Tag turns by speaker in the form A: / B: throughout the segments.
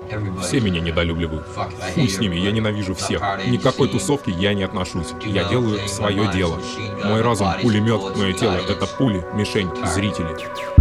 A: Все меня недолюбливают. Хуй с ними, я ненавижу всех. Ни к какой тусовке я не отношусь. Я делаю свое дело. Мой разум — пулемет, мое тело — это пули, мишень, зрители.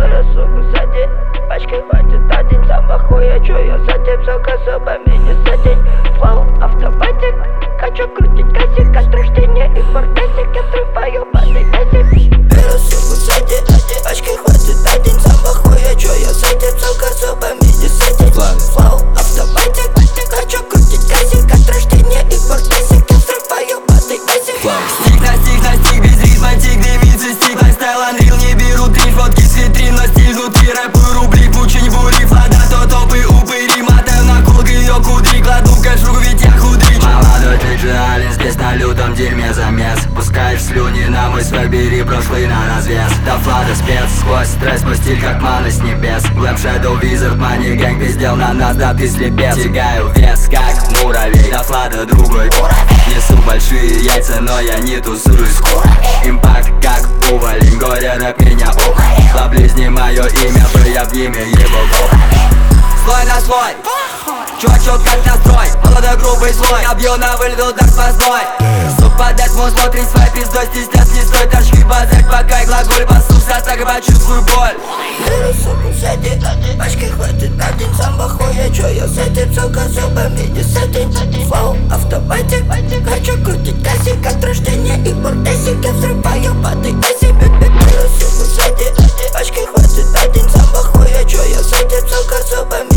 B: Пачкой хватит один, сам охуя, чё я с этим сука зубами не садить. Флоу, автоматик, хочу крутить косик, от рождения и фортесик, я взрываю падай эсик. Беру суку сзади, пачкой хватит один, сам охуя, чё я с этим сука зубами не садить. Флоу, автоматик, хочу крутить косик, от рождения и фортесик, я взрываю падай эсик.
C: Стих на стих, без ритма, тик, девицы, стик, лайфстайл, анрил, не беру дрин, фотки с витрин, но стиль внутри, рэпую рубли, пучень, бури, флада, то топы, упыри, мотаю на колг ее кудри, кладу кэш в руку, ведь я худрич. Молодой джиджиалин, здесь на лютом дерьме замес, пускаешь слюни на мой свой, бери прошлый на развес. До флада спец, сквозь стресс, мой стиль как мана с небес. Глэм, Shadow, Wizard, Money Gang, пиздел на нас, да ты слепец. Тягаю вес, как муравей, до флада другой уровень. Несу большие яйца, но я не тусуюсь скоро. Импакт как увалень, горе рэп меня уморил. Поблизни мое имя, бы я в имя его был. Слой на слой, чувачок как настрой, молодой грубый слой. Я бью на вылет, удар сквозной. Суп подать, мой смотри своей пиздой, стесняться не стоит. Торчки базарь, пока и глаголь басуся, так и почувствую боль.
B: Беру суку сзади, пачкой хватит один, сам охуя, чё я с этим сука зубами не садить. Флоу, автоматик, хочу крутить косик, от рождения и фортесик, я взрываю падай эсик. Беру суку сзади, пачкой хватит один, сам охуя, чё я с этим сука зубами